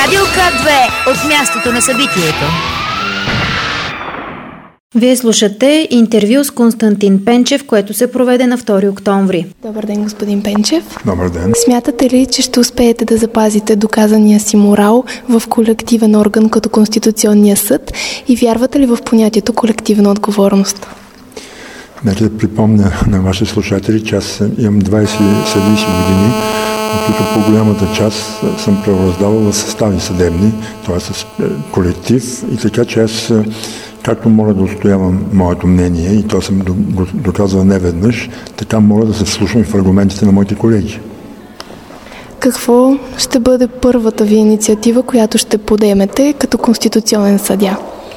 Радио К2 от мястото на събитието. Вие слушате интервю с Константин Пенчев, което се проведе на 2 октомври. Добър ден, господин Пенчев. Добър ден. Смятате ли, че ще успеете да запазите доказания си морал в колективен орган като Конституционния съд и вярвате ли в понятието колективна отговорност? Нека да припомня на ваши слушатели, че аз имам 20 съдийски години, от които по-голямата част съм правораздавал в състави съдебни, т.е. с колектив, и така че аз както мога да отстоявам моето мнение, и то съм го доказвал неведнъж, така мога да се вслушвам в аргументите на моите колеги. Какво ще бъде първата ви инициатива, която ще подемете като конституционен съдия?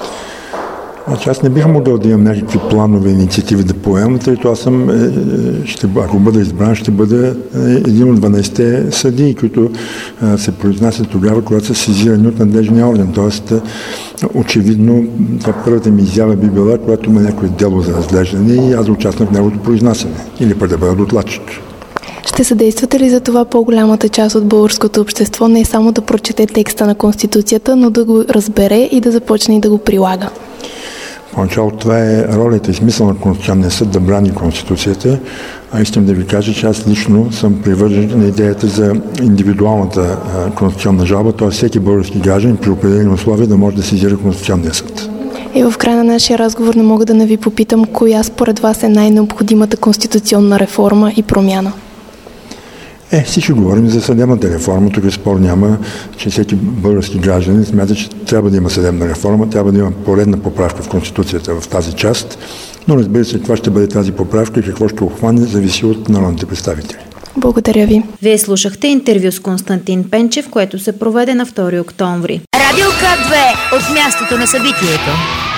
Значи аз не бих могъл да имам някакви планове и инициативи да поемам, тъй като аз съм, ако бъда избран, ще бъда един от 12-те съдии, които се произнасят тогава, когато са сезирани от надлежния орган. Тоест, очевидно, това първата ми изява би била, когато има някое дело за разглеждане и аз да участвам в неговото произнасяне или пък да бъда докладчик. Ще съдействате ли за това по-голямата част от българското общество не само да прочете текста на Конституцията, но да го разбере и да започне и да го прилага? Поначало това е ролята и смисъл на Конституционния съд да брани Конституцията, а искам да ви кажа, че аз лично съм привържен на идеята за индивидуалната конституционна жалба, т.е. всеки български гражданин при определени условия да може да сезира Конституционния съд. И в края на нашия разговор не мога да не ви попитам, коя според вас е най-необходимата конституционна реформа и промяна? Всички говорим за съдебната реформа. Тук спор няма, че всеки български гражданин смята, че трябва да има съдебна реформа, трябва да има поредна поправка в Конституцията в тази част. Но разбира се, това ще бъде тази поправка и какво ще обхване, зависи от народните представители. Благодаря ви. Вие слушахте интервю с Константин Пенчев, което се проведе на 2 октомври. Радио К2 от мястото на събитието.